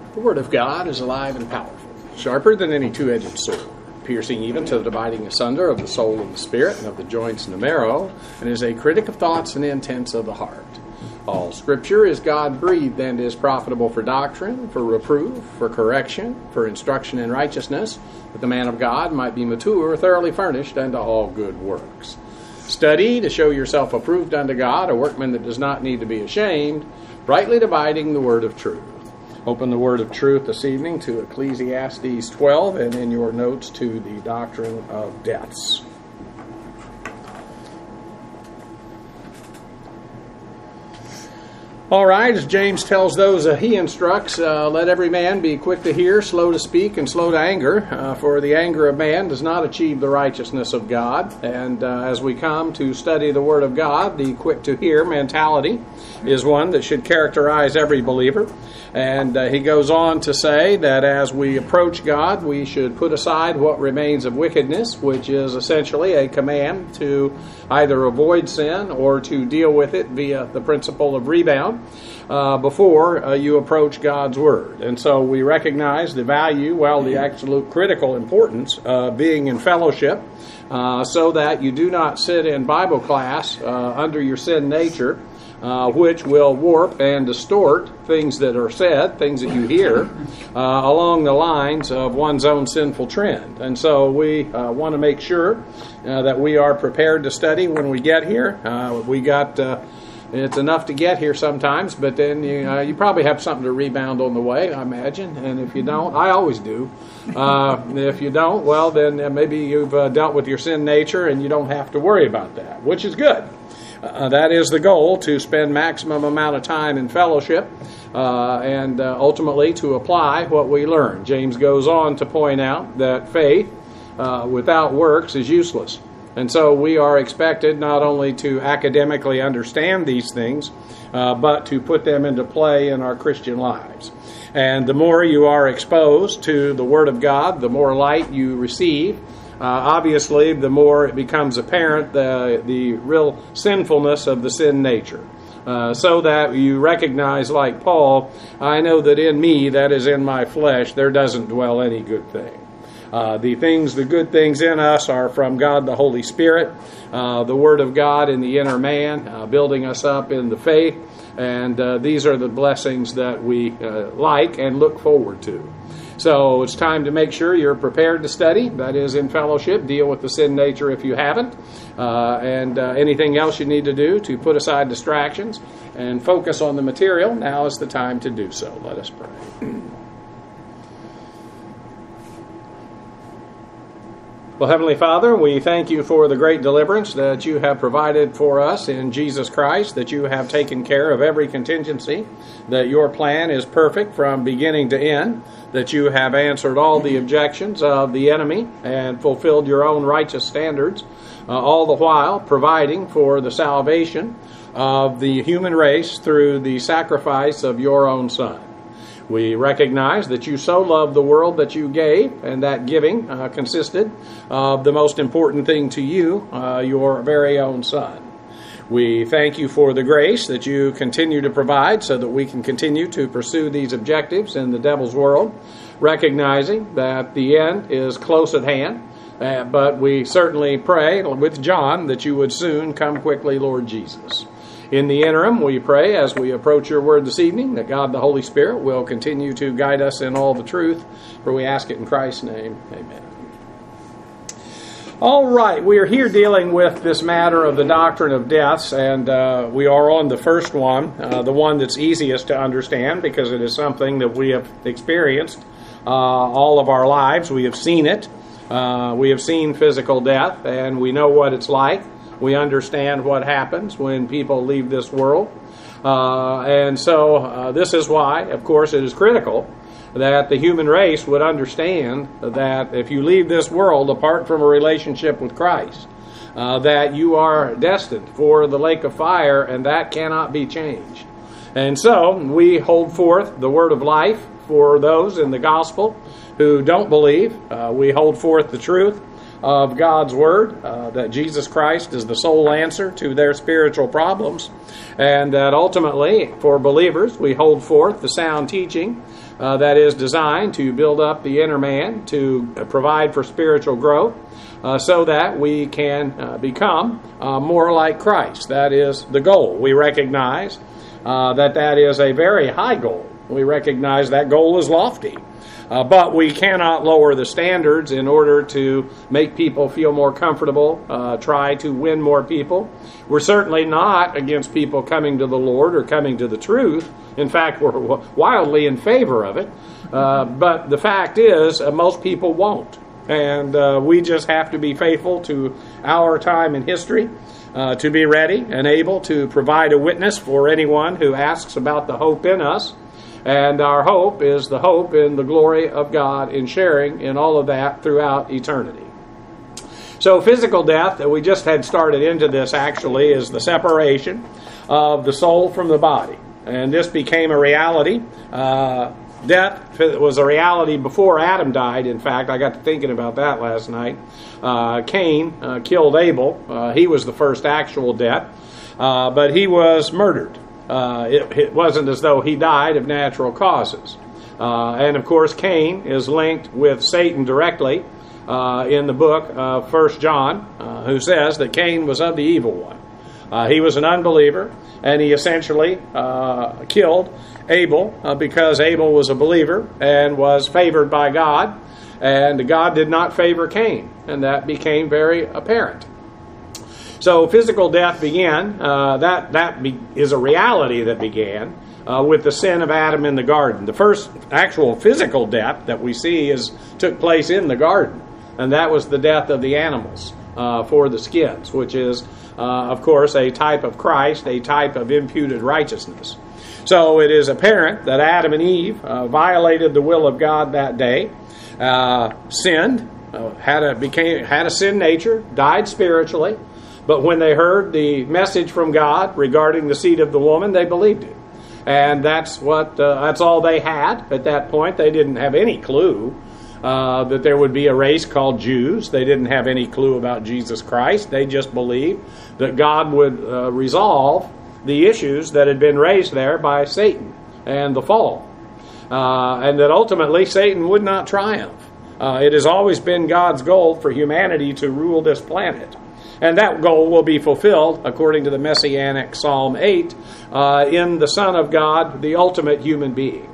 The Word of God is alive and powerful, sharper than any two-edged sword, piercing even to the dividing asunder of the soul and the spirit and of the joints and the marrow, and is a critic of thoughts and intents of the heart. All Scripture is God-breathed and is profitable for doctrine, for reproof, for correction, for instruction in righteousness, that the man of God might be mature, thoroughly furnished unto all good works. Study to show yourself approved unto God, a workman that does not need to be ashamed, rightly dividing the word of truth. Open the word of truth this evening to Ecclesiastes 12 and in your notes to the doctrine of deaths. All right, as James tells those he instructs, let every man be quick to hear, slow to speak, and slow to anger, for the anger of man does not achieve the righteousness of God. And as we come to study the Word of God, the quick to hear mentality is one that should characterize every believer. And he goes on to say that as we approach God, we should put aside what remains of wickedness, which is essentially a command to either avoid sin or to deal with it via the principle of rebound before you approach God's Word. And so we recognize the value, the absolute critical importance of being in fellowship so that you do not sit in Bible class under your sin nature, which will warp and distort things that are said, things that you hear, along the lines of one's own sinful trend. And so we want to make sure that we are prepared to study when we get here. It's enough to get here sometimes, but then you probably have something to rebound on the way, I imagine. And if you don't, I always do. If you don't, well, then maybe you've dealt with your sin nature and you don't have to worry about that, which is good. That is the goal, to spend maximum amount of time in fellowship and ultimately to apply what we learn. James goes on to point out that faith without works is useless. And so we are expected not only to academically understand these things, but to put them into play in our Christian lives. And the more you are exposed to the Word of God, the more light you receive. Obviously, the more it becomes apparent the real sinfulness of the sin nature. So that you recognize, like Paul, I know that in me, that is in my flesh, there doesn't dwell any good thing. The good things in us are from God the Holy Spirit, the Word of God in the inner man, building us up in the faith. And these are the blessings that we like and look forward to. So it's time to make sure you're prepared to study. That is, in fellowship, deal with the sin nature if you haven't. And anything else you need to do to put aside distractions and focus on the material, now is the time to do so. Let us pray. Well, Heavenly Father, we thank you for the great deliverance that you have provided for us in Jesus Christ, that you have taken care of every contingency, that your plan is perfect from beginning to end, that you have answered all the objections of the enemy and fulfilled your own righteous standards, all the while providing for the salvation of the human race through the sacrifice of your own Son. We recognize that you so loved the world that you gave, and that giving consisted of the most important thing to you, your very own Son. We thank you for the grace that you continue to provide so that we can continue to pursue these objectives in the devil's world, recognizing that the end is close at hand. But we certainly pray with John that you would soon come quickly, Lord Jesus. In the interim, we pray as we approach your word this evening that God the Holy Spirit will continue to guide us in all the truth, for we ask it in Christ's name. Amen. All right, we are here dealing with this matter of the doctrine of deaths, and we are on the first one, the one that's easiest to understand because it is something that we have experienced all of our lives. We have seen it. We have seen physical death, and we know what it's like. We understand what happens when people leave this world. And so this is why, of course, it is critical that the human race would understand that if you leave this world apart from a relationship with Christ, that you are destined for the lake of fire, and that cannot be changed. And so we hold forth the word of life for those in the gospel who don't believe. We hold forth the truth of God's Word, that Jesus Christ is the sole answer to their spiritual problems, and that ultimately, for believers, we hold forth the sound teaching that is designed to build up the inner man, to provide for spiritual growth, so that we can become more like Christ. That is the goal. We recognize that is a very high goal. We recognize that goal is lofty. But we cannot lower the standards in order to make people feel more comfortable, try to win more people. We're certainly not against people coming to the Lord or coming to the truth. In fact, we're wildly in favor of it. But the fact is, most people won't. And we just have to be faithful to our time in history, to be ready and able to provide a witness for anyone who asks about the hope in us. And our hope is the hope in the glory of God in sharing in all of that throughout eternity. So physical death, that we just had started into this actually, is the separation of the soul from the body. And this became a reality. Death was a reality before Adam died. In fact, I got to thinking about that last night. Cain killed Abel. He was the first actual death. But he was murdered. It wasn't as though he died of natural causes. And of course, Cain is linked with Satan directly in the book of 1 John, who says that Cain was of the evil one. He was an unbeliever, and he essentially killed Abel because Abel was a believer and was favored by God, and God did not favor Cain, and that became very apparent. So physical death began. That is a reality that began with the sin of Adam in the garden. The first actual physical death that we see took place in the garden, and that was the death of the animals for the skins, which is, of course, a type of Christ, a type of imputed righteousness. So it is apparent that Adam and Eve violated the will of God that day, sinned, had a sin nature, died spiritually. But when they heard the message from God regarding the seed of the woman, they believed it. And that's all they had at that point. They didn't have any clue that there would be a race called Jews. They didn't have any clue about Jesus Christ. They just believed that God would resolve the issues that had been raised there by Satan and the fall. And that ultimately Satan would not triumph. It has always been God's goal for humanity to rule this planet. And that goal will be fulfilled, according to the Messianic Psalm 8, in the Son of God, the ultimate human being.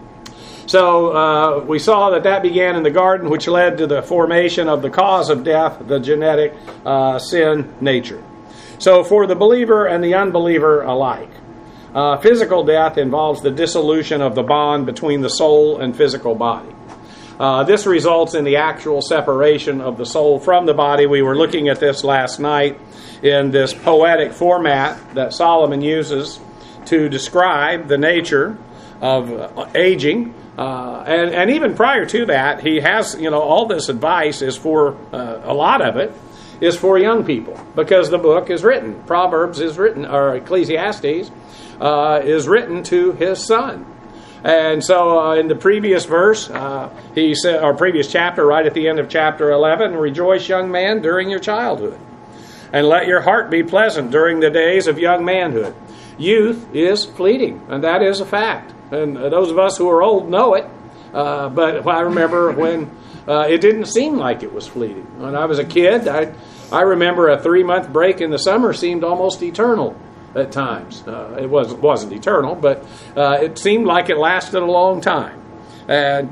So we saw that began in the garden, which led to the formation of the cause of death, the genetic sin nature. So for the believer and the unbeliever alike, physical death involves the dissolution of the bond between the soul and physical body. This results in the actual separation of the soul from the body. We were looking at this last night in this poetic format that Solomon uses to describe the nature of aging. And even prior to that, he has, all this advice is for, a lot of it is for young people, because the book is written. Proverbs is written, or Ecclesiastes is written to his son. And so in the previous verse, he said, or previous chapter, right at the end of chapter 11, rejoice, young man, during your childhood, and let your heart be pleasant during the days of young manhood. Youth is fleeting, and that is a fact. And those of us who are old know it. But I remember when it didn't seem like it was fleeting. When I was a kid, I remember a 3-month break in the summer seemed almost eternal. At times. It wasn't eternal, but it seemed like it lasted a long time. And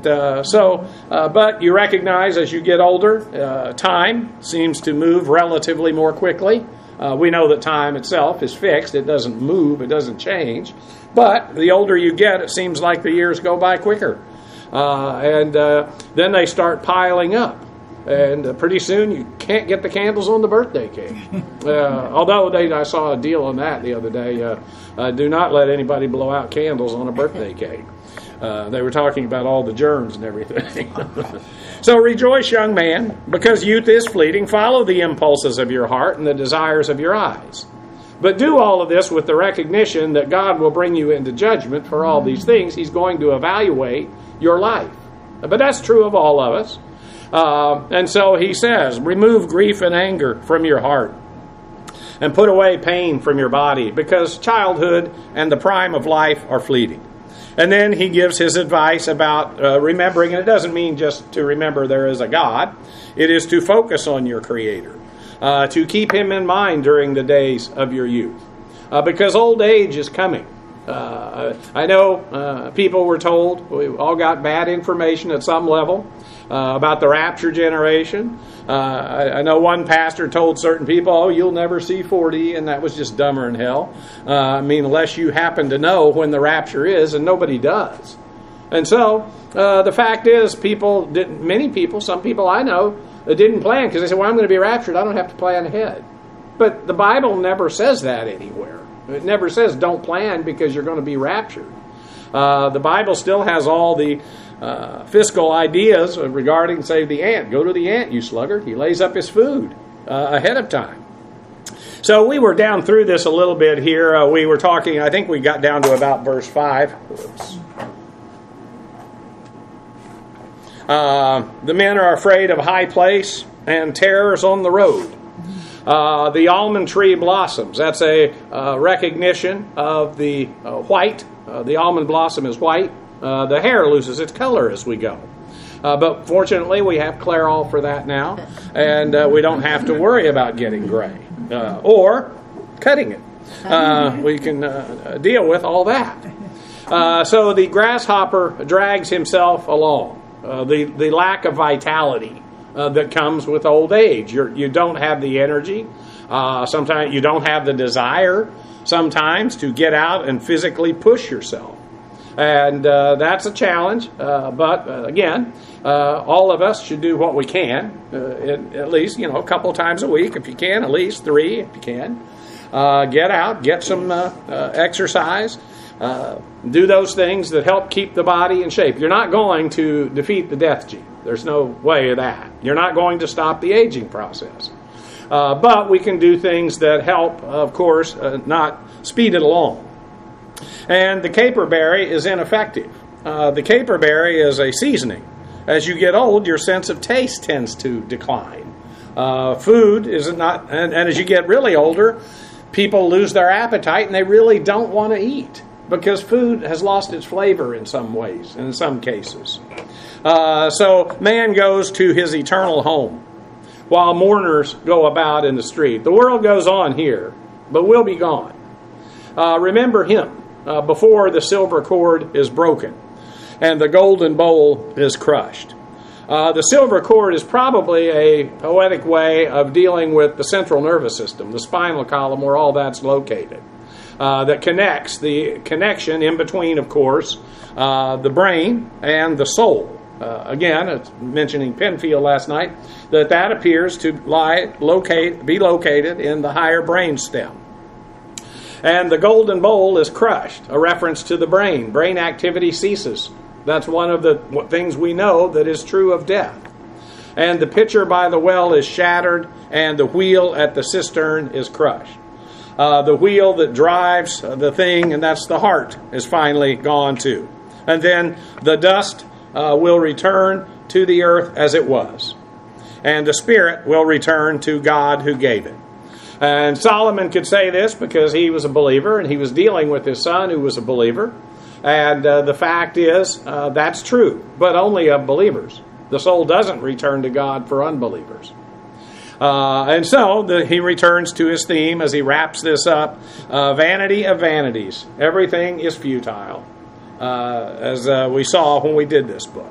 but you recognize as you get older, time seems to move relatively more quickly. We know that time itself is fixed. It doesn't move. It doesn't change. But the older you get, it seems like the years go by quicker. And then they start piling up. And pretty soon you can't get the candles on the birthday cake. Although I saw a deal on that the other day. Do not let anybody blow out candles on a birthday cake. They were talking about all the germs and everything. So rejoice, young man, because youth is fleeting. Follow the impulses of your heart and the desires of your eyes. But do all of this with the recognition that God will bring you into judgment for all these things. He's going to evaluate your life. But that's true of all of us. And so he says, remove grief and anger from your heart and put away pain from your body, because childhood and the prime of life are fleeting. And then he gives his advice about remembering, and it doesn't mean just to remember there is a God. It is to focus on your Creator, to keep Him in mind during the days of your youth, because old age is coming. I know people were told, we all got bad information at some level about the rapture generation. I know one pastor told certain people, oh, you'll never see 40, and that was just dumber than hell. Unless you happen to know when the rapture is, and nobody does. And so, the fact is, many people, some people I know, didn't plan, because they said, well, I'm going to be raptured, I don't have to plan ahead. But the Bible never says that anywhere. It never says don't plan because you're going to be raptured. The Bible still has all the fiscal ideas regarding, say, the ant. Go to the ant, you sluggard. He lays up his food ahead of time. So we were down through this a little bit here. We were talking, I think we got down to about verse 5. Whoops. The men are afraid of high place and terrors on the road. The almond tree blossoms. That's a recognition of the white. The almond blossom is white. The hair loses its color as we go. But fortunately, we have Clairol for that now, and we don't have to worry about getting gray or cutting it. We can deal with all that. So the grasshopper drags himself along. The lack of vitality that comes with old age. You don't have the energy. Sometimes you don't have the desire sometimes to get out and physically push yourself. And that's a challenge. But again, all of us should do what we can, at least, a couple times a week if you can, at least 3 if you can. Get out, get some exercise. Do those things that help keep the body in shape. You're not going to defeat the death gene. There's no way of that. You're not going to stop the aging process. But we can do things that help, of course, not speed it along. And the caperberry is ineffective. The caperberry is a seasoning. As you get old, your sense of taste tends to decline. Food is not, and as you get really older, people lose their appetite and they really don't want to eat, because food has lost its flavor in some ways, in some cases. So man goes to his eternal home, while mourners go about in the street. The world goes on here, but we'll be gone. Remember him before the silver cord is broken and the golden bowl is crushed. The silver cord is probably a poetic way of dealing with the central nervous system, the spinal column where all that's located. That connects, the connection in between, of course, the brain and the soul. Again, it's mentioning Penfield last night, that appears to be located in the higher brain stem. And the golden bowl is crushed, a reference to the brain. Brain activity ceases. That's one of the things we know that is true of death. And the pitcher by the well is shattered, and the wheel at the cistern is crushed. The wheel that drives the thing, and that's the heart, is finally gone too. And then the dust will return to the earth as it was. And the spirit will return to God who gave it. And Solomon could say this because he was a believer, and he was dealing with his son who was a believer. And the fact is, that's true, but only of believers. The soul doesn't return to God for unbelievers. And so he returns to his theme as he wraps this up. Vanity of vanities. Everything is futile, as we saw when we did this book.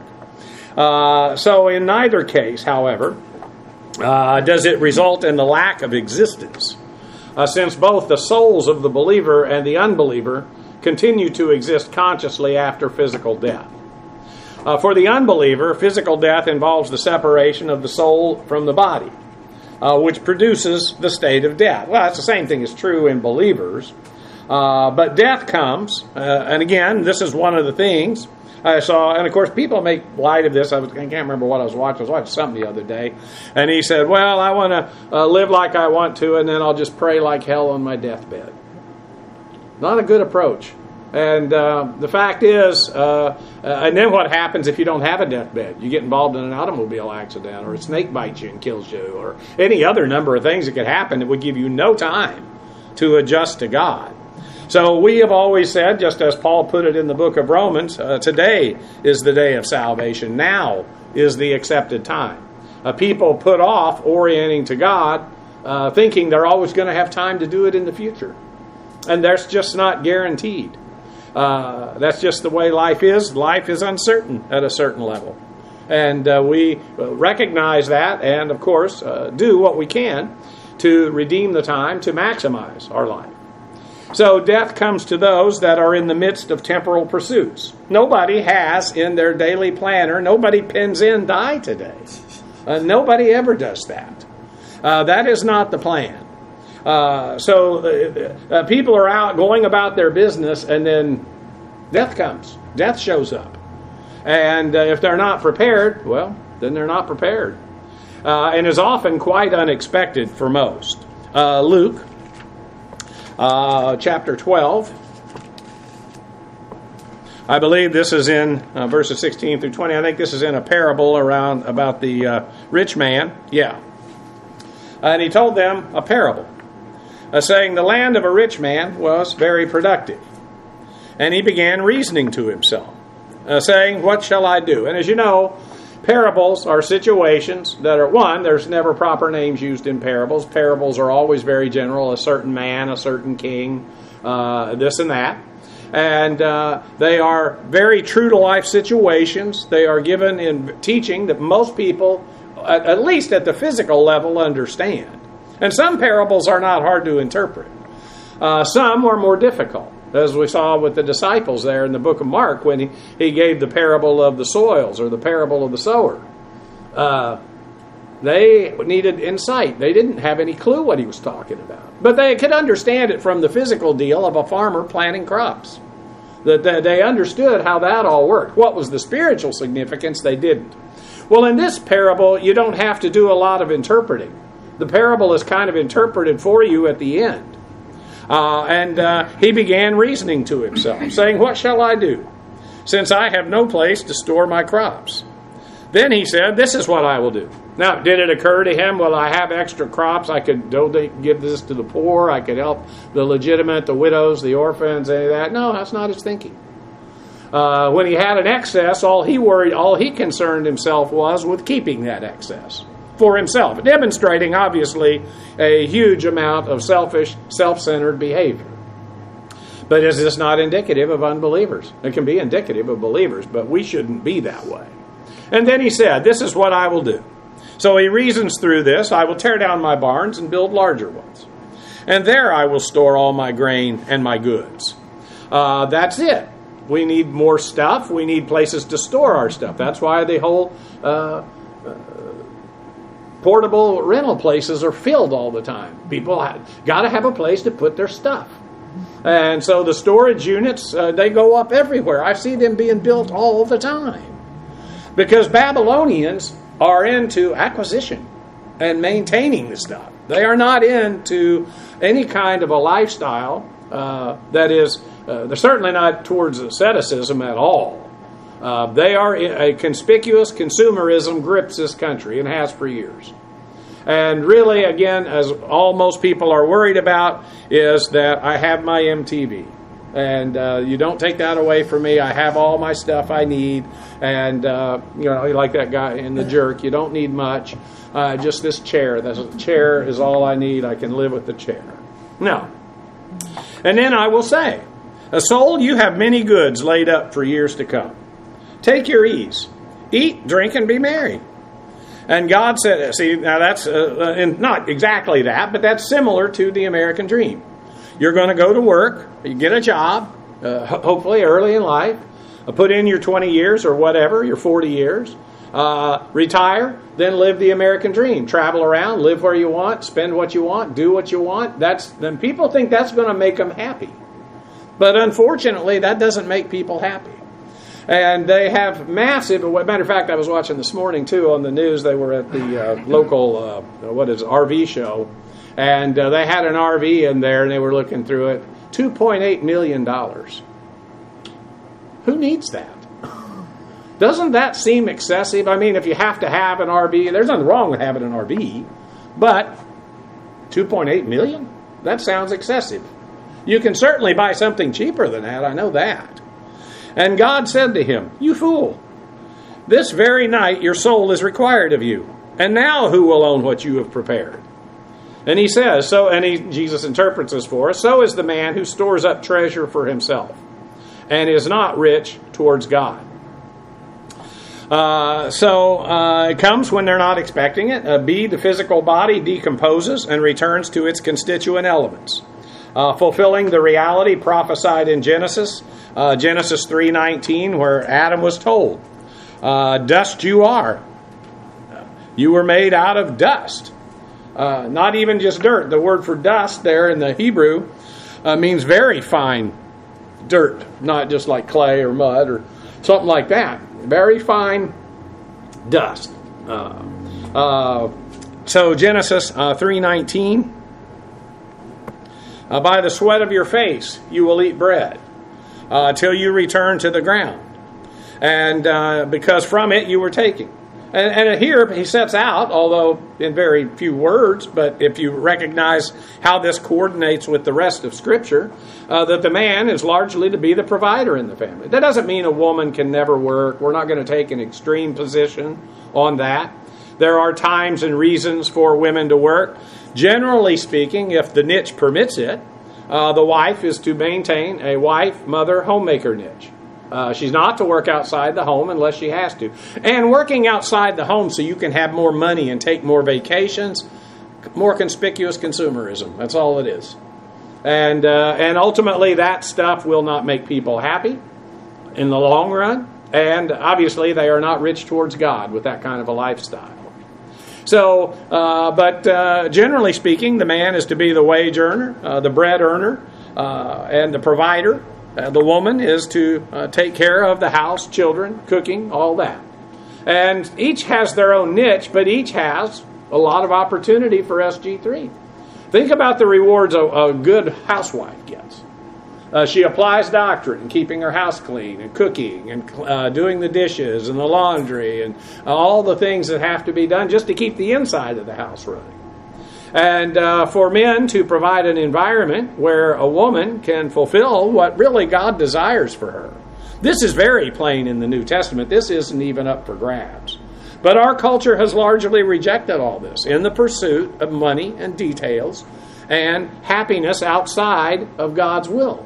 So in neither case, however, does it result in the lack of existence, since both the souls of the believer and the unbeliever continue to exist consciously after physical death. For the unbeliever, physical death involves the separation of the soul from the body, which produces the state of death. Well, that's the same thing is true in believers. But death comes, and again, this is one of the things I saw, and of course people make light of this. I can't remember what I was watching. I was watching something the other day, and he said, well, I want to live like I want to, and then I'll just pray like hell on my deathbed. Not a good approach. And the fact is, and then what happens if you don't have a deathbed? You get involved in an automobile accident, or a snake bites you and kills you, or any other number of things that could happen that would give you no time to adjust to God. So we have always said, just as Paul put it in the book of Romans, today is the day of salvation. Now is the accepted time. People put off orienting to God, thinking they're always going to have time to do it in the future. And that's just not guaranteed. That's just the way life is. Life is uncertain at a certain level. And we recognize that and, of course, do what we can to redeem the time, to maximize our life. So death comes to those that are in the midst of temporal pursuits. Nobody has in their daily planner, nobody pins in die today. Nobody ever does that. That is not the plan. So people are out going about their business, and then death comes. Death shows up. And if they're not prepared, well, then they're not prepared. And is often quite unexpected for most. Luke chapter 12. I believe this is in verses 16 through 20. I think this is in a parable about the rich man. Yeah. And he told them a parable, saying, the land of a rich man was very productive. And he began reasoning to himself, saying, what shall I do? And as you know, parables are situations that are, one, there's never proper names used in parables. Parables are always very general, a certain man, a certain king, this and that. And they are very true-to-life situations. They are given in teaching that most people, at least at the physical level, understand. And some parables are not hard to interpret. Some are more difficult, as we saw with the disciples there in the book of Mark when he gave the parable of the soils or the parable of the sower. They needed insight. They didn't have any clue what he was talking about. But they could understand it from the physical deal of a farmer planting crops. That they understood how that all worked. What was the spiritual significance? They didn't. Well, in this parable, you don't have to do a lot of interpreting. The parable is kind of interpreted for you at the end. And he began reasoning to himself, saying, what shall I do, since I have no place to store my crops? Then he said, this is what I will do. Now, did it occur to him, well, I have extra crops, I could give this to the poor, I could help the legitimate, the widows, the orphans, any of that? No, that's not his thinking. When he had an excess, all he concerned himself was with keeping that excess for himself, demonstrating, obviously, a huge amount of selfish, self-centered behavior. But is this not indicative of unbelievers? It can be indicative of believers, but we shouldn't be that way. And then he said, this is what I will do. So he reasons through this, I will tear down my barns and build larger ones. And there I will store all my grain and my goods. That's it. We need more stuff. We need places to store our stuff. That's why the whole portable rental places are filled all the time. People got to have a place to put their stuff. And so the storage units, they go up everywhere. I see them being built all the time. Because Babylonians are into acquisition and maintaining the stuff. They are not into any kind of a lifestyle that is, they're certainly not towards asceticism at all. They are a conspicuous consumerism grips this country and has for years. And really, again, as most people are worried about, is that I have my MTV. And you don't take that away from me. I have all my stuff I need. And, like that guy in The Jerk, you don't need much. Just this chair. This chair is all I need. I can live with the chair. No. And then I will say, soul, you have many goods laid up for years to come. Take your ease. Eat, drink, and be merry. And God said, see, now that's not exactly that, but that's similar to the American dream. You're going to go to work, you get a job, hopefully early in life, put in your 20 years or whatever, your 40 years, retire, then live the American dream. Travel around, live where you want, spend what you want, do what you want. Then people think that's going to make them happy. But unfortunately, that doesn't make people happy. And they have massive, matter of fact, I was watching this morning too on the news, they were at the local, RV show, and they had an RV in there and they were looking through it, $2.8 million. Who needs that? Doesn't that seem excessive? I mean, if you have to have an RV, there's nothing wrong with having an RV, but $2.8 million? That sounds excessive. You can certainly buy something cheaper than that, I know that. And God said to him, "You fool, this very night your soul is required of you. And now who will own what you have prepared?" And he says, Jesus interprets this for us, "So is the man who stores up treasure for himself and is not rich towards God." It comes when they're not expecting it. B, the physical body decomposes and returns to its constituent elements, fulfilling the reality prophesied in Genesis 3:19, where Adam was told, "Dust you are. You were made out of dust." Not even just dirt. The word for dust there in the Hebrew means very fine dirt, not just like clay or mud or something like that. Very fine dust. So Genesis 3:19, "By the sweat of your face you will eat bread till you return to the ground, and because from it you were taken." And here he sets out, although in very few words, but if you recognize how this coordinates with the rest of Scripture, that the man is largely to be the provider in the family. That doesn't mean a woman can never work. We're not going to take an extreme position on that. There are times and reasons for women to work. Generally speaking, if the niche permits it, the wife is to maintain a wife, mother, homemaker niche. She's not to work outside the home unless she has to. And working outside the home so you can have more money and take more vacations, more conspicuous consumerism. That's all it is. And ultimately that stuff will not make people happy in the long run. And obviously they are not rich towards God with that kind of a lifestyle. So, but generally speaking, the man is to be the wage earner, the bread earner, and the provider. The woman is to take care of the house, children, cooking, all that. And each has their own niche, but each has a lot of opportunity for SG3. Think about the rewards a good housewife gets. She applies doctrine in keeping her house clean and cooking and doing the dishes and the laundry and all the things that have to be done just to keep the inside of the house running. And for men to provide an environment where a woman can fulfill what really God desires for her. This is very plain in the New Testament. This isn't even up for grabs. But our culture has largely rejected all this in the pursuit of money and details and happiness outside of God's will.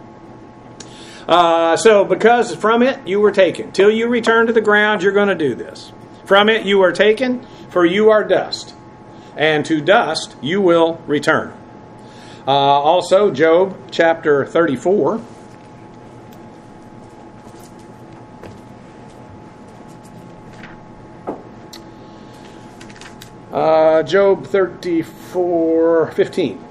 So because from it you were taken. Till you return to the ground, you're going to do this. From it you were taken, for you are dust. And to dust you will return. Also, Job chapter 34. Job 34:15.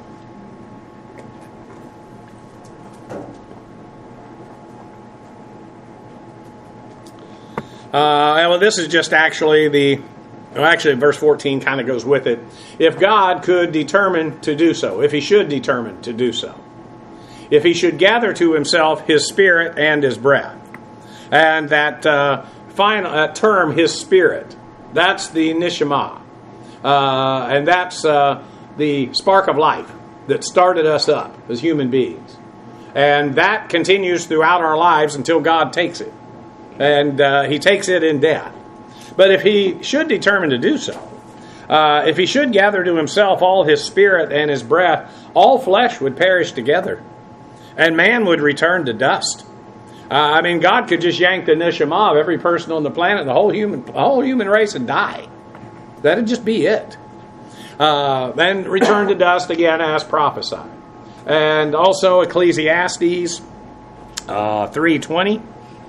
Well, this is just actually verse 14 kind of goes with it. If God could determine to do so, if he should determine to do so, if he should gather to himself his spirit and his breath, and that final term, his spirit, that's the neshama, and that's the spark of life that started us up as human beings, and that continues throughout our lives until God takes it, and he takes it in death. But if he should determine to do so, if he should gather to himself all his spirit and his breath, all flesh would perish together, and man would return to dust. God could just yank the neshama of every person on the planet, the whole human race, and die. That'd just be it. Then return to dust again as prophesied. And also Ecclesiastes 3:20.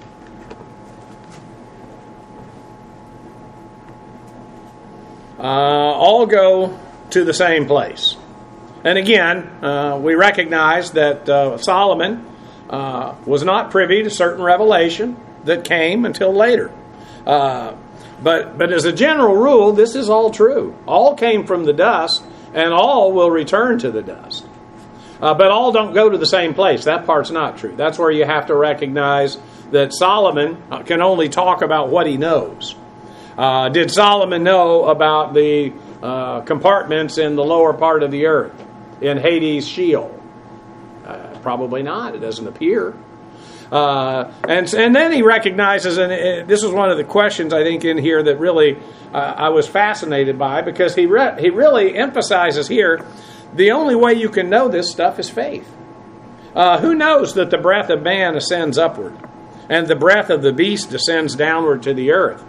All go to the same place. And again, we recognize that Solomon was not privy to certain revelation that came until later. But as a general rule, this is all true. All came from the dust, and all will return to the dust. But all don't go to the same place. That part's not true. That's where you have to recognize that Solomon can only talk about what he knows. Did Solomon know about the compartments in the lower part of the earth, in Hades, Sheol? Probably not. It doesn't appear. And then he recognizes, and this is one of the questions I think in here that really I was fascinated by, because he really emphasizes here, the only way you can know this stuff is faith. Who knows that the breath of man ascends upward, and the breath of the beast descends downward to the earth?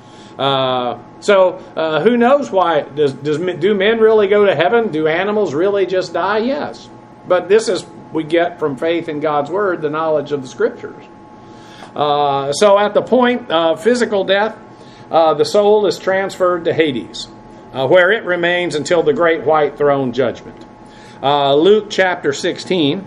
So who knows why? Do men really go to heaven? Do animals really just die? Yes. But this is, we get from faith in God's Word, the knowledge of the Scriptures. So at the point of physical death, the soul is transferred to Hades, where it remains until the great white throne judgment. Luke chapter 16.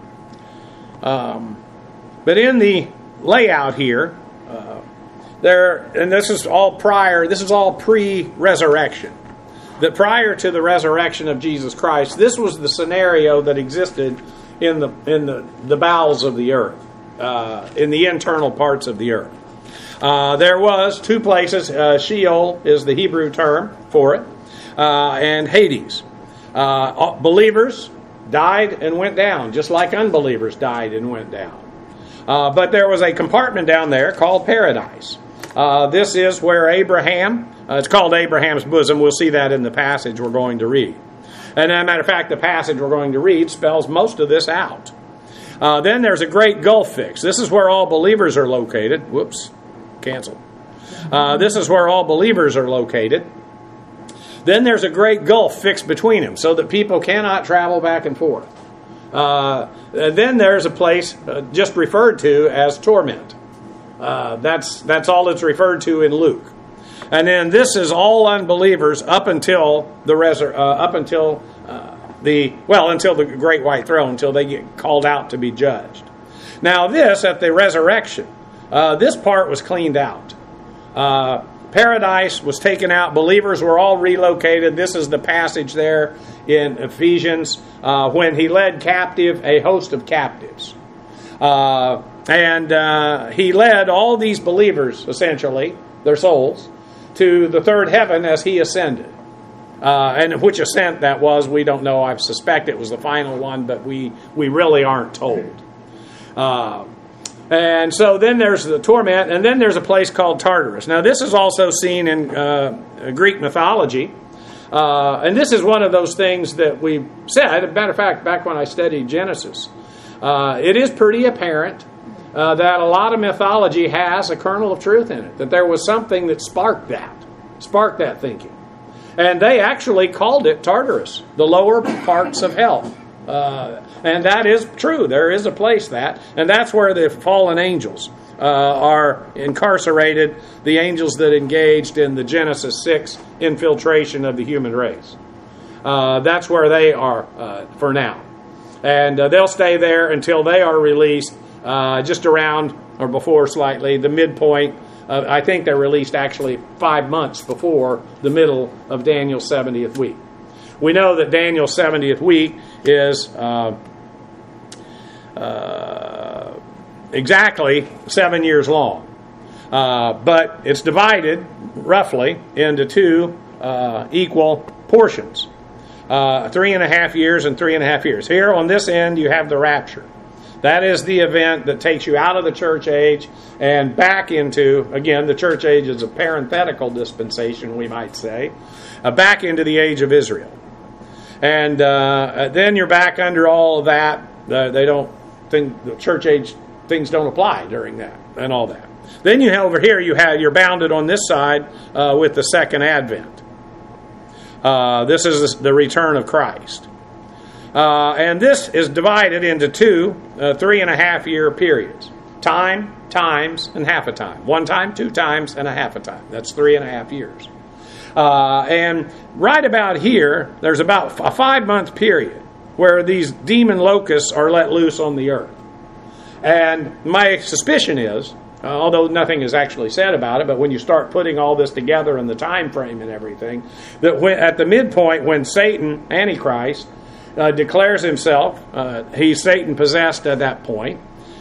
But in the layout here, and this is all pre-resurrection. That prior to the resurrection of Jesus Christ, this was the scenario that existed in the bowels of the earth, in the internal parts of the earth. There was two places. Sheol is the Hebrew term for it, and Hades. Believers died and went down, just like unbelievers died and went down. But there was a compartment down there called paradise. This is where Abraham, it's called Abraham's bosom. We'll see that in the passage we're going to read. And as a matter of fact, the passage we're going to read spells most of this out. Then there's a great gulf fixed. This is where all believers are located. Whoops, cancel. This is where all believers are located. Then there's a great gulf fixed between them so that people cannot travel back and forth. Then there's a place just referred to as torment. That's all it's referred to in Luke. And then this is all unbelievers up until the great white throne, until they get called out to be judged. Now this, at the resurrection, this part was cleaned out. Paradise was taken out. Believers were all relocated. This is the passage there in Ephesians when he led captive a host of captives. And he led all these believers, essentially, their souls, to the third heaven as he ascended. And which ascent that was, we don't know. I suspect it was the final one, but we really aren't told. And so then there's the torment, and then there's a place called Tartarus. Now this is also seen in Greek mythology. And this is one of those things that we said, as a matter of fact, back when I studied Genesis. It is pretty apparent that a lot of mythology has a kernel of truth in it. That there was something that sparked that thinking. And they actually called it Tartarus, the lower parts of hell. And that is true. There is a place and that's where the fallen angels are incarcerated, the angels that engaged in the Genesis 6 infiltration of the human race. That's where they are for now. And they'll stay there until they are released just around, or before slightly, the midpoint. I think they're released actually 5 months before the middle of Daniel's 70th week. We know that Daniel's 70th week is exactly 7 years long. But it's divided, roughly, into two equal portions. 3.5 years and 3.5 years. Here on this end you have the rapture. That is the event that takes you out of the church age and back into, again, the church age is a parenthetical dispensation, we might say, back into the age of Israel. And then you're back under all of that. The church age things don't apply during that and all that. Then over here you're bounded on this side with the second advent. This is the return of Christ. And this is divided into two 3.5 year periods. Time, times, and half a time. 1 time, 2 times, and a half a time. That's 3.5 years. And right about here, there's about a 5-month period where these demon locusts are let loose on the earth. And my suspicion is, although nothing is actually said about it, but when you start putting all this together in the time frame and everything, that at the midpoint when Satan, Antichrist, declares himself, he's Satan possessed at that point,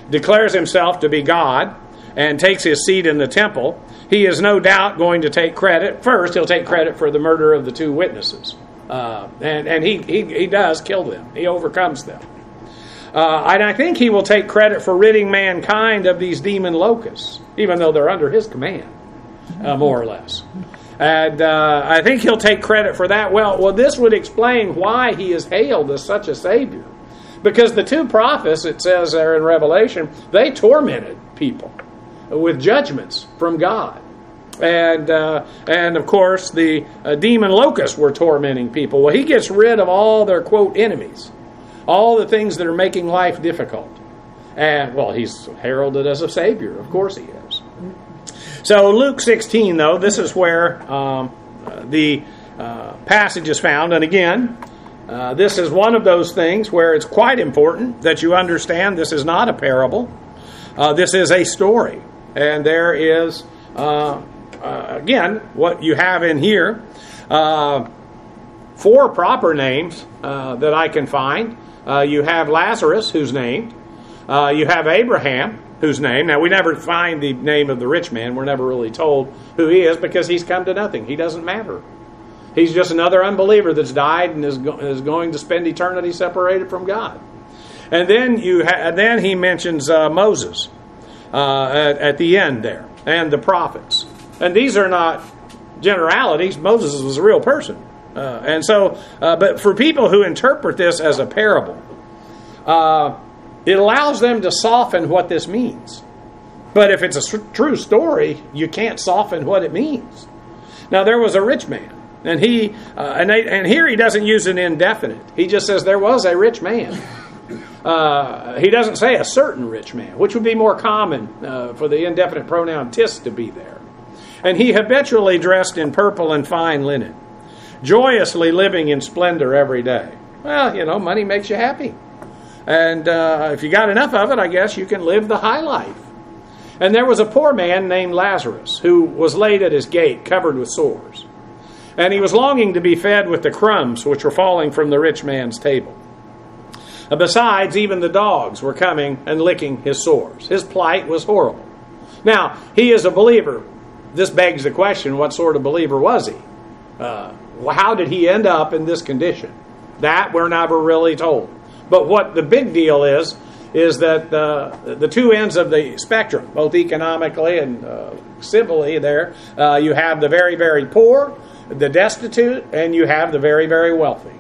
declares himself to be God and takes his seat in the temple, he is no doubt going to take credit. First, he'll take credit for the murder of the two witnesses. And he does kill them. He overcomes them. And I think he will take credit for ridding mankind of these demon locusts, even though they're under his command, more or less. And I think he'll take credit for that. Well, this would explain why he is hailed as such a Savior. Because the two prophets, it says there in Revelation, they tormented people with judgments from God. And of course, the demon locusts were tormenting people. Well, he gets rid of all their, quote, enemies. All the things that are making life difficult. And, well, he's heralded as a Savior. Of course he is. So Luke 16, though, this is where the passage is found. And again, this is one of those things where it's quite important that you understand this is not a parable. This is a story. And there is, again, what you have in here, 4 proper names that I can find. You have Lazarus, who's named. You have Abraham, who's named. Now, we never find the name of the rich man. We're never really told who he is because he's come to nothing. He doesn't matter. He's just another unbeliever that's died and is going to spend eternity separated from God. And then then he mentions Moses at the end there, and the prophets. And these are not generalities. Moses was a real person. But for people who interpret this as a parable, it allows them to soften what this means. But if it's a true story, you can't soften what it means. Now, there was a rich man, and and here he doesn't use an indefinite. He just says there was a rich man. He doesn't say a certain rich man, which would be more common for the indefinite pronoun tis to be there. And he habitually dressed in purple and fine linen, joyously living in splendor every day. Well, money makes you happy. And if you got enough of it, I guess you can live the high life. And there was a poor man named Lazarus who was laid at his gate, covered with sores. And he was longing to be fed with the crumbs which were falling from the rich man's table. Besides, even the dogs were coming and licking his sores. His plight was horrible. Now, he is a believer. This begs the question, what sort of believer was he? How did he end up in this condition? That we're never really told. But what the big deal is that the two ends of the spectrum, both economically and civilly there, you have the very, very poor, the destitute, and you have the very, very wealthy.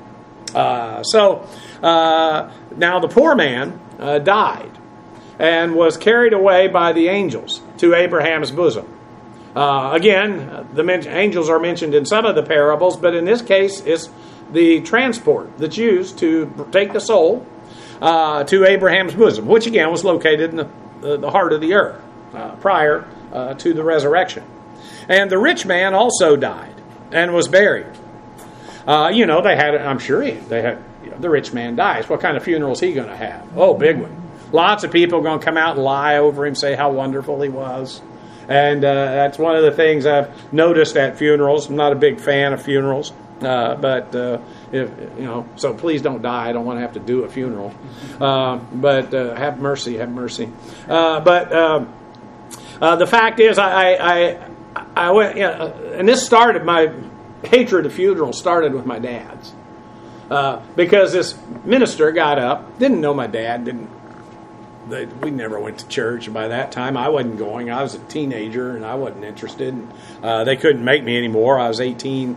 Now the poor man died and was carried away by the angels to Abraham's bosom. Again, the angels are mentioned in some of the parables, but in this case, it's the transport that's used to take the soul to Abraham's bosom, which again was located in the heart of the earth prior to the resurrection. And the rich man also died and was buried. They had, I'm sure they had, the rich man dies. What kind of funeral is he going to have? Oh, big one. Lots of people are going to come out and lie over him, say how wonderful he was. And that's one of the things I've noticed at funerals. I'm not a big fan of funerals, so please don't die. I don't want to have to do a funeral. But have mercy, have mercy. The fact is, I went, and this started, my hatred of funerals started with my dad's. Because this minister got up, didn't know my dad, we never went to church, and by that time I wasn't going. I was a teenager and I wasn't interested. They couldn't make me anymore. I was 18.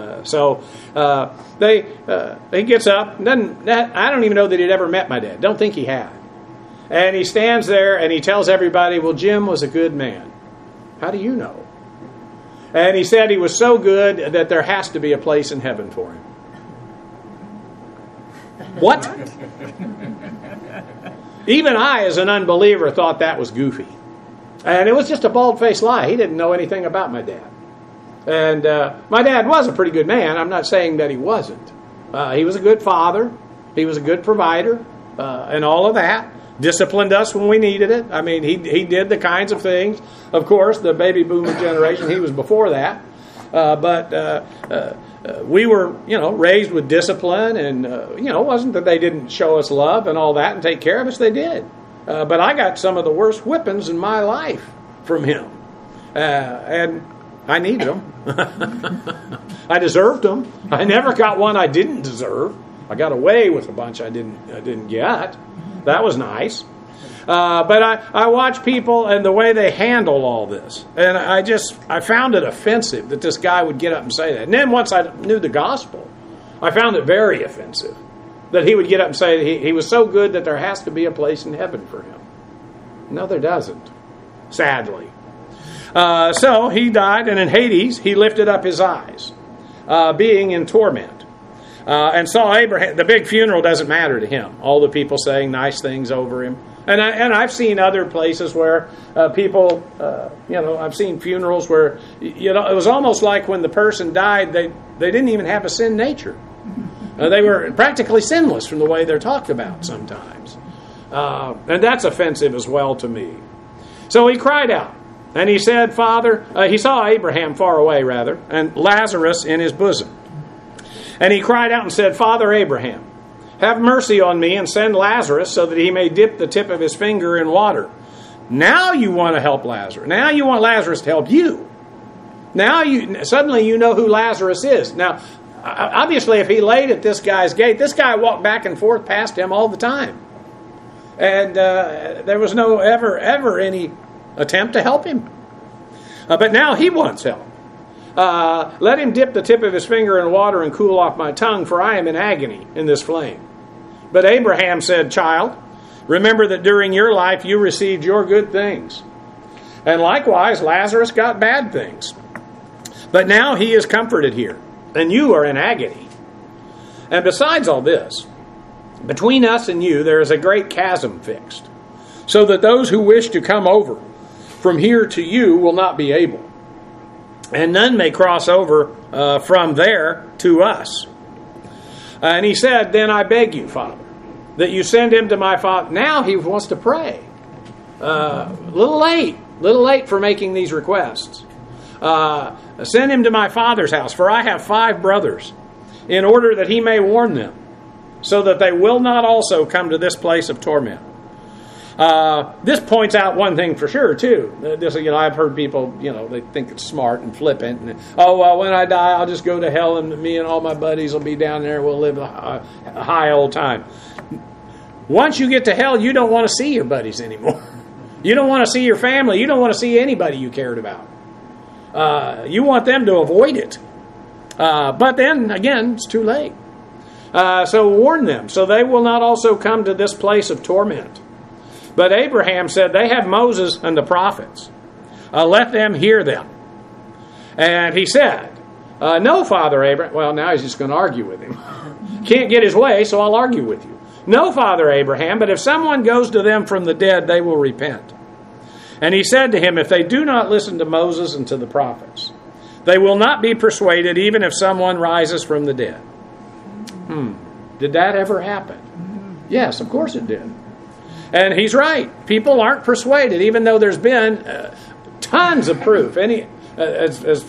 He gets up. I don't even know that he'd ever met my dad. Don't think he had. And he stands there and he tells everybody, well, Jim was a good man. How do you know? And he said he was so good that there has to be a place in heaven for him. What? Even I, as an unbeliever, thought that was goofy. And it was just a bald-faced lie. He didn't know anything about my dad. And my dad was a pretty good man. I'm not saying that he wasn't. He was a good father. He was a good provider and all of that. Disciplined us when we needed it. I mean, he did the kinds of things. Of course, the baby boomer generation, he was before that. We were, raised with discipline, and, it wasn't that they didn't show us love and all that and take care of us. They did. but I got some of the worst whippings in my life from him. And I needed them. I deserved them. I never got one I didn't deserve. I got away with a bunch I didn't get. That was nice. But I watch people and the way they handle all this. And I found it offensive that this guy would get up and say that. And then once I knew the gospel, I found it very offensive that he would get up and say he was so good that there has to be a place in heaven for him. No, there doesn't, sadly. So he died, and in Hades he lifted up his eyes, being in torment, and saw Abraham. The big funeral doesn't matter to him. All the people saying nice things over him. And I've seen other places where people, I've seen funerals where, it was almost like when the person died, they didn't even have a sin nature. They were practically sinless from the way they're talked about sometimes. And that's offensive as well to me. So he cried out, and he said, Father, he saw Abraham far away, rather, and Lazarus in his bosom. And he cried out and said, Father Abraham, have mercy on me and send Lazarus so that he may dip the tip of his finger in water. Now you want to help Lazarus. Now you want Lazarus to help you. Now suddenly you know who Lazarus is. Now, obviously, if he laid at this guy's gate, this guy walked back and forth past him all the time. And there was no ever any attempt to help him. But now he wants help. Let him dip the tip of his finger in water and cool off my tongue, for I am in agony in this flame. But Abraham said, Child, remember that during your life you received your good things. And likewise, Lazarus got bad things. But now he is comforted here, and you are in agony. And besides all this, between us and you there is a great chasm fixed, so that those who wish to come over from here to you will not be able. And none may cross over from there to us. And he said, Then I beg you, Father, that you send him to my father. Now he wants to pray. A little late for making these requests. Send him to my father's house, for I have 5 brothers, in order that he may warn them, so that they will not also come to this place of torment. This points out one thing for sure, too. I've heard people, they think it's smart and flippant. And, when I die, I'll just go to hell, and me and all my buddies will be down there. We'll live a high old time. Once you get to hell, you don't want to see your buddies anymore. You don't want to see your family. You don't want to see anybody you cared about. You want them to avoid it. But then, again, it's too late. So warn them, so they will not also come to this place of torment. But Abraham said, They have Moses and the prophets. Let them hear them. And he said, No, Father Abraham. Well, now he's just going to argue with him. Can't get his way, so I'll argue with you. No, Father Abraham, but if someone goes to them from the dead, they will repent. And he said to him, If they do not listen to Moses and to the prophets, they will not be persuaded, even if someone rises from the dead. Did that ever happen? Yes, of course it did. And he's right. People aren't persuaded, even though there's been tons of proof. As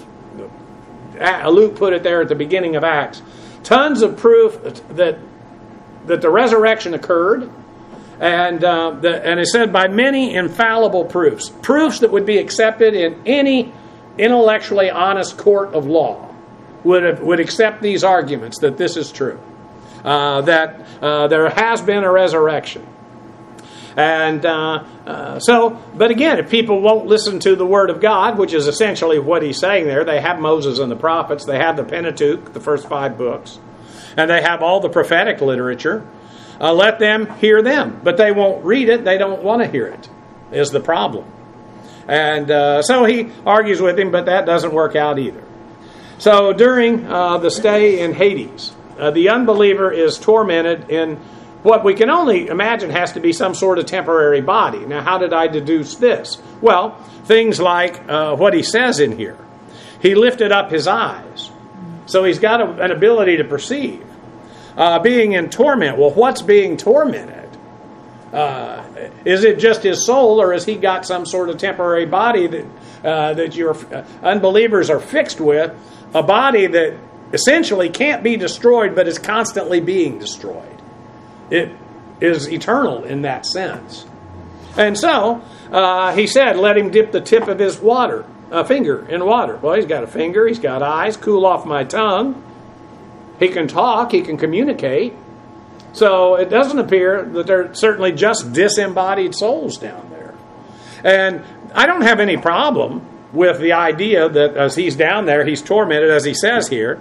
Luke put it there at the beginning of Acts, tons of proof that the resurrection occurred, and it said by many infallible proofs that would be accepted in any intellectually honest court of law would accept these arguments that this is true, that there has been a resurrection. And but again, if people won't listen to the Word of God, which is essentially what he's saying there, they have Moses and the prophets, they have the Pentateuch, the first 5 books, and they have all the prophetic literature. Let them hear them, but they won't read it. They don't want to hear it, is the problem. And so he argues with him, but that doesn't work out either. So during the stay in Hades, the unbeliever is tormented in what we can only imagine has to be some sort of temporary body. Now, how did I deduce this? Well, things like what he says in here. He lifted up his eyes. So he's got an ability to perceive. Being in torment. Well, what's being tormented? Is it just his soul, or has he got some sort of temporary body that your unbelievers are fixed with? A body that essentially can't be destroyed, but is constantly being destroyed. It is eternal in that sense. And so he said, let him dip the tip of his finger in water. Well, he's got a finger, he's got eyes, cool off my tongue. He can talk, he can communicate. So it doesn't appear that they're certainly just disembodied souls down there. And I don't have any problem with the idea that as he's down there, he's tormented, as he says here.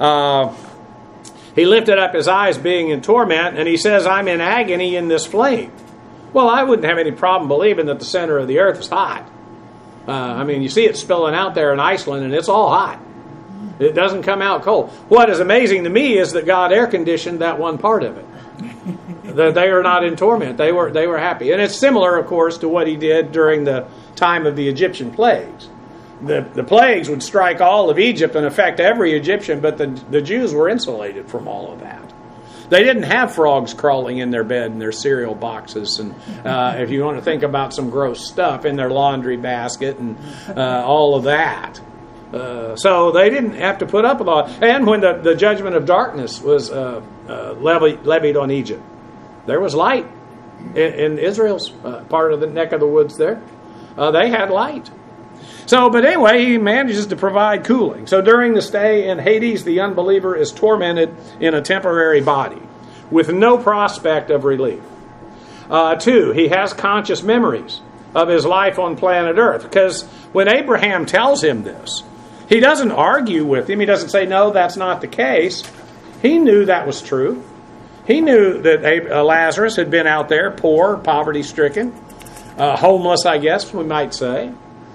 He lifted up his eyes being in torment, and he says, I'm in agony in this flame. Well, I wouldn't have any problem believing that the center of the earth is hot. You see it spilling out there in Iceland, and it's all hot. It doesn't come out cold. What is amazing to me is that God air-conditioned that one part of it. That they are not in torment. They were happy. And it's similar, of course, to what he did during the time of the Egyptian plagues. The plagues would strike all of Egypt and affect every Egyptian, but the Jews were insulated from all of that. They didn't have frogs crawling in their bed and their cereal boxes, and if you want to think about some gross stuff, in their laundry basket and all of that. So they didn't have to put up with all. And when the judgment of darkness was levied on Egypt, there was light in Israel's part of the neck of the woods there. They had light. But anyway, he manages to provide cooling. So during the stay in Hades, the unbeliever is tormented in a temporary body with no prospect of relief. 2, he has conscious memories of his life on planet Earth. Because when Abraham tells him this, he doesn't argue with him. He doesn't say, no, that's not the case. He knew that was true. He knew that Lazarus had been out there, poor, poverty-stricken, homeless, I guess we might say.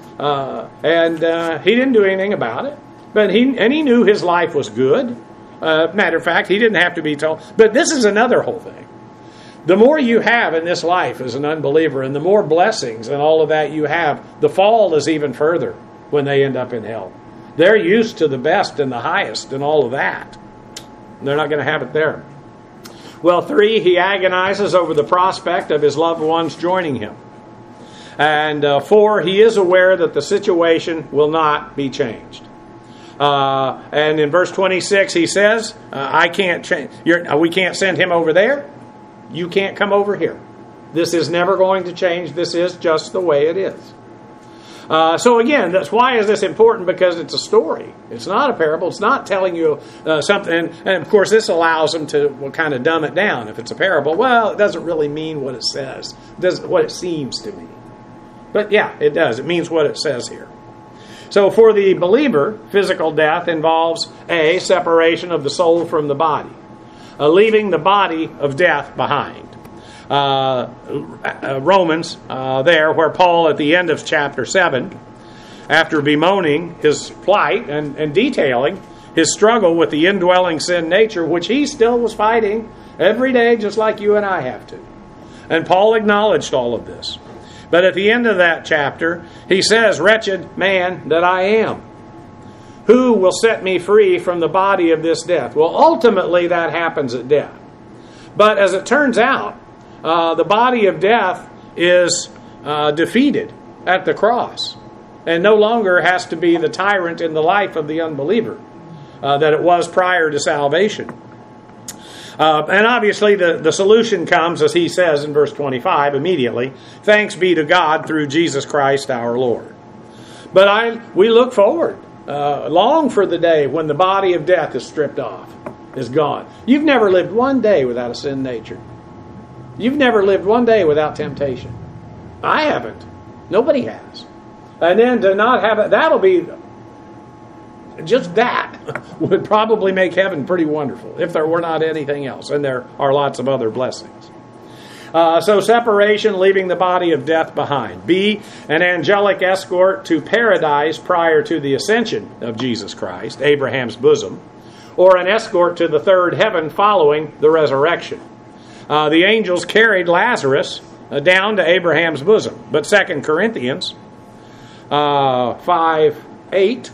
And he didn't do anything about it. But he knew his life was good. Matter of fact, he didn't have to be told. But this is another whole thing. The more you have in this life as an unbeliever, and the more blessings and all of that you have, the fall is even further when they end up in hell. They're used to the best and the highest and all of that. They're not going to have it there. Well, 3, he agonizes over the prospect of his loved ones joining him. And 4, he is aware that the situation will not be changed. And in verse 26, he says, "I can't change. We can't send him over there. You can't come over here. This is never going to change. This is just the way it is." So again, that's why is this important? Because it's a story. It's not a parable. It's not telling you something. And of course, this allows them to kind of dumb it down. If it's a parable, well, it doesn't really mean what it says. It does what it seems to mean. But yeah, it does. It means what it says here. So for the believer, physical death involves A, separation of the soul from the body, leaving the body of death behind. Romans, there where Paul at the end of chapter 7, after bemoaning his plight and detailing his struggle with the indwelling sin nature, which he still was fighting every day just like you and I have to. And Paul acknowledged all of this. But at the end of that chapter, he says, "Wretched man that I am, who will set me free from the body of this death?" Well, ultimately that happens at death. But as it turns out, the body of death is defeated at the cross and no longer has to be the tyrant in the life of the unbeliever that it was prior to salvation. And obviously the solution comes, as he says in verse 25, immediately, "Thanks be to God through Jesus Christ our Lord." But we look forward, long for the day when the body of death is stripped off, is gone. You've never lived one day without a sin nature. You've never lived one day without temptation. I haven't. Nobody has. And then to not have it, that'll be, just that would probably make heaven pretty wonderful if there were not anything else. And there are lots of other blessings. So separation, leaving the body of death behind. B, an angelic escort to paradise prior to the ascension of Jesus Christ, Abraham's bosom, or an escort to the third heaven following the resurrection. The angels carried Lazarus down to Abraham's bosom. But 2 Corinthians 5:8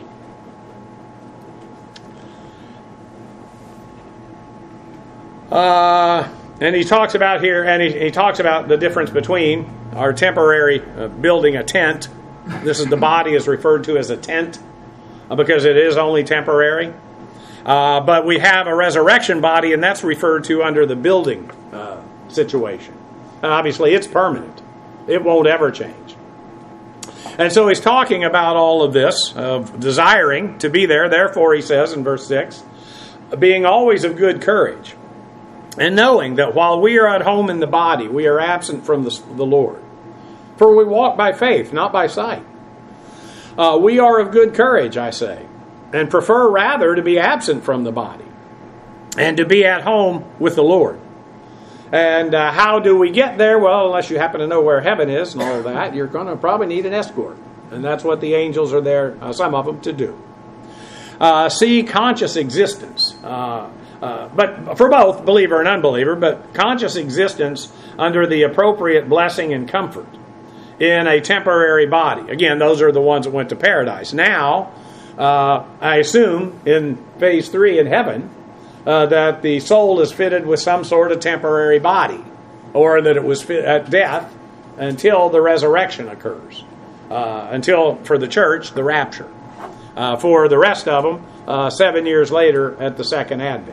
and he talks about here, and he talks about the difference between our temporary building a tent. This is the body is referred to as a tent because it is only temporary. But we have a resurrection body, and that's referred to under the building situation. And obviously, it's permanent. It won't ever change. And so he's talking about all of this, of desiring to be there. Therefore, he says in verse 6, being always of good courage, and knowing that while we are at home in the body, we are absent from the Lord. For we walk by faith, not by sight. We are of good courage, I say, and prefer rather to be absent from the body and to be at home with the Lord. And how do we get there? Well, unless you happen to know where heaven is and all of that, you're going to probably need an escort. And that's what the angels are there, some of them, to do. See conscious existence. But for both believer and unbeliever, but conscious existence under the appropriate blessing and comfort in a temporary body. Again, those are the ones that went to paradise. Now, I assume in phase 3 in heaven, that the soul is fitted with some sort of temporary body, or that it was fit at death until the resurrection occurs, until, for the church, the rapture. For the rest of them, 7 years later at the second advent.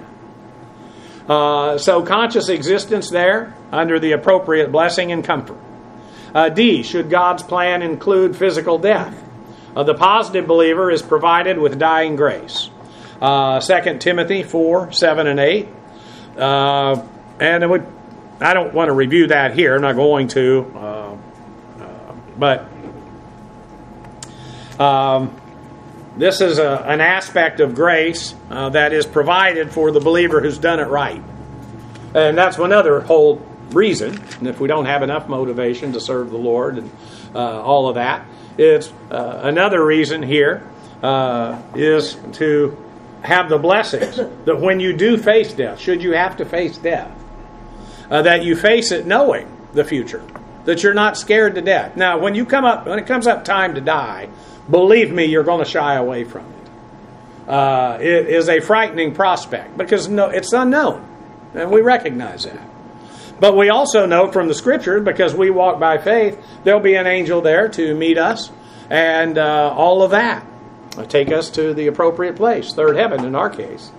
So conscious existence there under the appropriate blessing and comfort. D, should God's plan include physical death? The positive believer is provided with dying grace. 2 Timothy 4, 7 and 8. And I don't want to review that here. I'm not going to. But this is an aspect of grace that is provided for the believer who's done it right. And that's another whole reason. And if we don't have enough motivation to serve the Lord and all of that, it's another reason here is to have the blessings that when you do face death, should you have to face death, that you face it knowing the future, that you're not scared to death. Now, when it comes up time to die, believe me, you're going to shy away from it. It is a frightening prospect because it's unknown, and we recognize that. But we also know from the Scripture, because we walk by faith, there'll be an angel there to meet us and all of that. Take us to the appropriate place, third heaven in our case.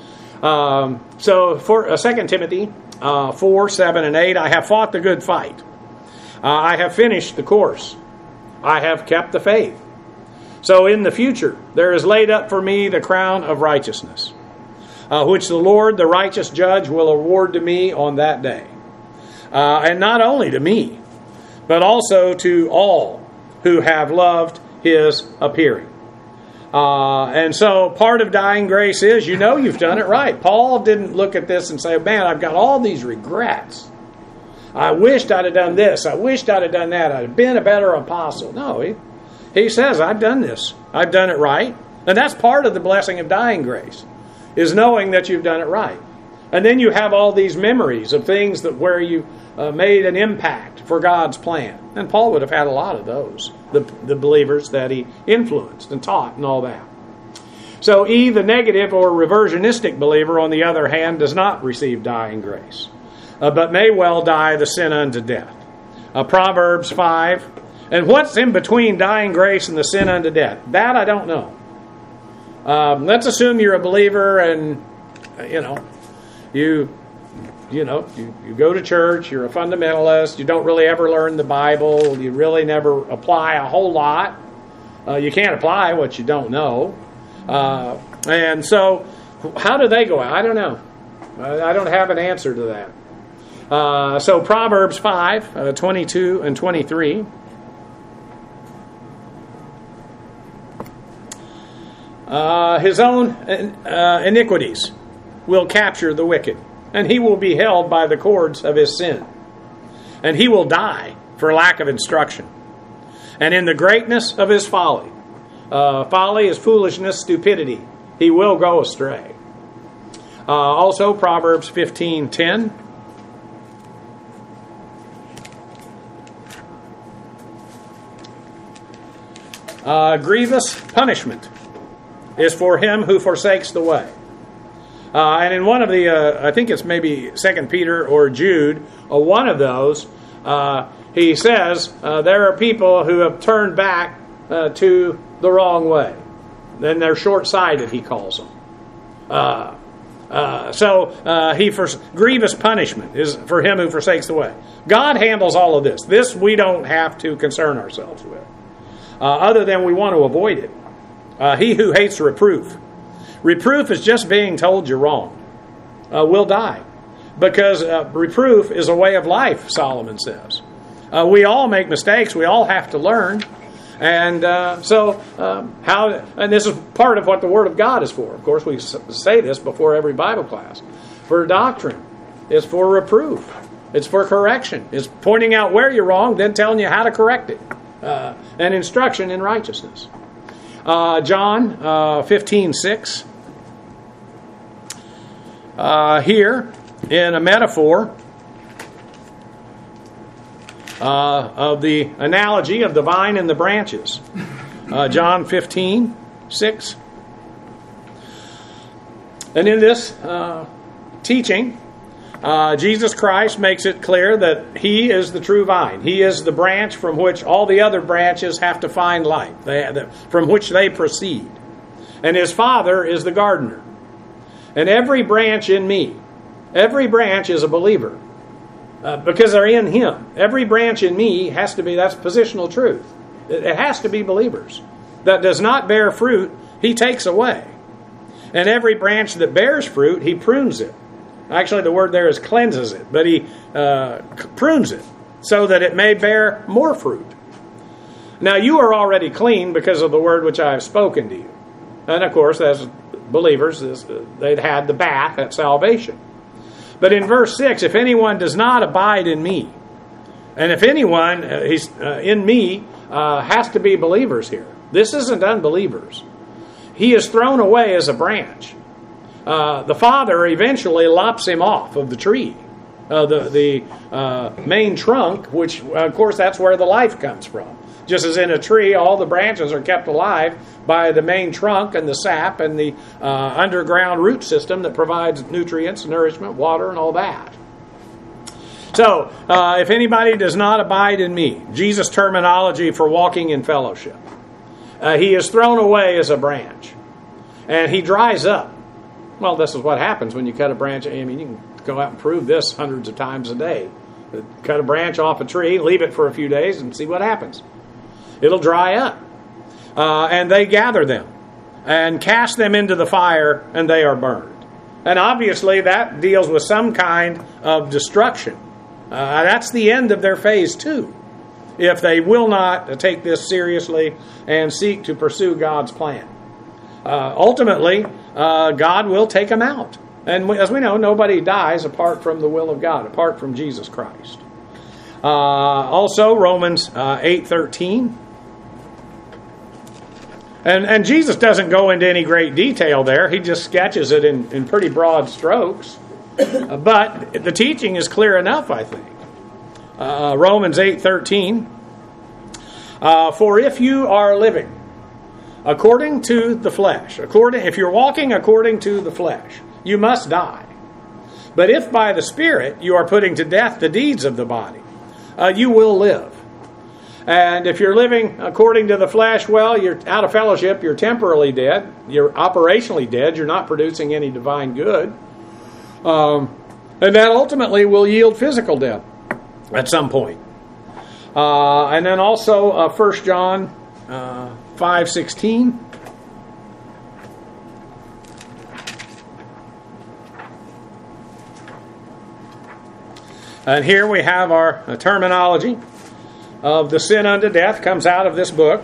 So for 2 Timothy 4, 7, and 8, I have fought the good fight. I have finished the course. I have kept the faith. So in the future, there is laid up for me the crown of righteousness, which the Lord, the righteous judge, will award to me on that day. And not only to me, but also to all who have loved his appearing. And so part of dying grace is, you've done it right. Paul didn't look at this and say, man, I've got all these regrets. I wished I'd have done this. I wished I'd have done that. I'd have been a better apostle. No, he says, I've done this. I've done it right. And that's part of the blessing of dying grace, is knowing that you've done it right. And then you have all these memories of things where you made an impact for God's plan. And Paul would have had a lot of those, the believers that he influenced and taught and all that. So E, the negative or reversionistic believer, on the other hand, does not receive dying grace, but may well die the sin unto death. Proverbs 5. And what's in between dying grace and the sin unto death? That I don't know. Let's assume you're a believer and, you go to church, you're a fundamentalist, you don't really ever learn the Bible, you really never apply a whole lot. You can't apply what you don't know. And so, how do they go out? I don't know. I don't have an answer to that. So Proverbs 5, 22 and 23. His own iniquities will capture the wicked, and he will be held by the cords of his sin. And he will die for lack of instruction. And in the greatness of his folly, folly is foolishness, stupidity, he will go astray. Also Proverbs 15:10. Grievous punishment is for him who forsakes the way. And in one of the, I think it's maybe 2 Peter or Jude, one of those, he says, there are people who have turned back to the wrong way. Then they're short-sighted, he calls them. Grievous punishment is for him who forsakes the way. God handles all of this. This we don't have to concern ourselves with, other than we want to avoid it. He who hates reproof. Reproof is just being told you're wrong. Will die. Because reproof is a way of life, Solomon says. We all make mistakes. We all have to learn. And and this is part of what the Word of God is for. Of course, we say this before every Bible class. For doctrine, it's for reproof. It's for correction. It's pointing out where you're wrong, then telling you how to correct it. And instruction in righteousness. John 15:6. Here, in a metaphor of the analogy of the vine and the branches. John 15:6. And in this teaching, Jesus Christ makes it clear that He is the true vine. He is the branch from which all the other branches have to find life, from which they proceed. And His Father is the gardener. And every branch in me, every branch is a believer. Because they're in Him. Every branch in me has to be, that's positional truth. It has to be believers. That does not bear fruit, He takes away. And every branch that bears fruit, He prunes it. Actually, the word there is cleanses it, but He prunes it so that it may bear more fruit. Now, you are already clean because of the word which I have spoken to you. And of course, as believers, they'd had the bath at salvation. But in verse 6, if anyone does not abide in me, and if anyone in me has to be believers here. This isn't unbelievers. He is thrown away as a branch. The Father eventually lops him off of the tree, the main trunk, which, of course, that's where the life comes from. Just as in a tree, all the branches are kept alive by the main trunk and the sap and the underground root system that provides nutrients, nourishment, water, and all that. So, if anybody does not abide in me, Jesus' terminology for walking in fellowship, he is thrown away as a branch, and he dries up. Well, this is what happens when you cut a branch. I mean, you can go out and prove this hundreds of times a day. Cut a branch off a tree, leave it for a few days, and see what happens. It'll dry up. And they gather them and cast them into the fire, and they are burned. And obviously that deals with some kind of destruction. That's the end of their phase 2. If they will not take this seriously and seek to pursue God's plan. Ultimately, God will take them out. And as we know, nobody dies apart from the will of God, apart from Jesus Christ. Also, Romans 8:13. And Jesus doesn't go into any great detail there. He just sketches it in pretty broad strokes. But the teaching is clear enough, I think. Romans 8:13. For if you are living according to the flesh, if you're walking according to the flesh, you must die. But if by the Spirit you are putting to death the deeds of the body, you will live. And if you're living according to the flesh, well, you're out of fellowship, you're temporally dead, you're operationally dead, you're not producing any divine good. And that ultimately will yield physical death at some point. And then also 1 John 5:16. And here we have our terminology of the sin unto death comes out of this book.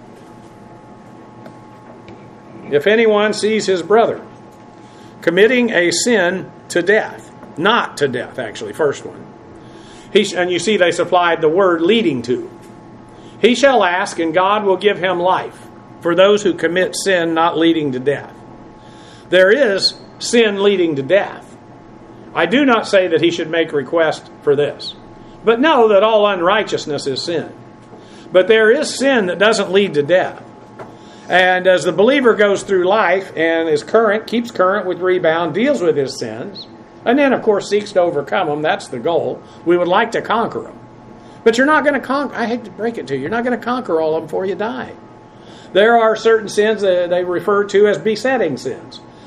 If anyone sees his brother committing a sin to death, not to death, actually, first one. And you see they supplied the word leading to. He shall ask, and God will give him life for those who commit sin not leading to death. There is sin leading to death. I do not say that he should make request for this. But know that all unrighteousness is sin. But there is sin that doesn't lead to death. And as the believer goes through life and is current, keeps current with rebound, deals with his sins, and then, of course, seeks to overcome them, that's the goal. We would like to conquer them. But you're not going to conquer, I hate to break it to you, you're not going to conquer all of them before you die. There are certain sins that they refer to as besetting sins.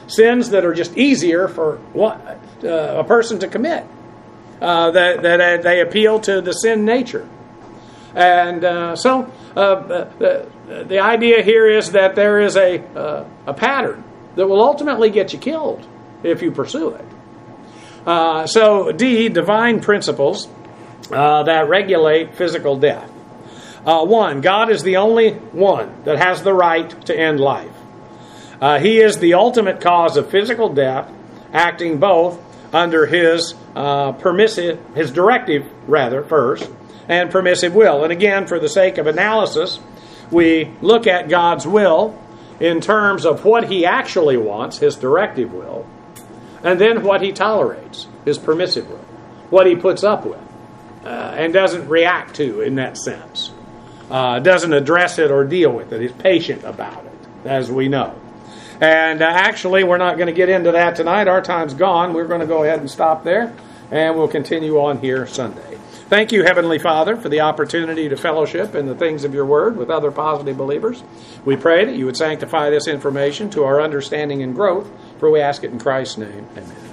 sins that are just easier for a person to commit. That they appeal to the sin nature. And so the idea here is that there is a pattern that will ultimately get you killed if you pursue it. So D, divine principles that regulate physical death. 1, God is the only one that has the right to end life. He is the ultimate cause of physical death, acting both under his directive first, and permissive will. And again, for the sake of analysis, we look at God's will in terms of what he actually wants, his directive will, and then what he tolerates, his permissive will, what he puts up with, and doesn't react to in that sense. Doesn't address it or deal with it. He's patient about it, as we know. And actually, we're not going to get into that tonight. Our time's gone. We're going to go ahead and stop there, and we'll continue on here Sunday. Thank you, Heavenly Father, for the opportunity to fellowship in the things of your word with other positive believers. We pray that you would sanctify this information to our understanding and growth, for we ask it in Christ's name. Amen.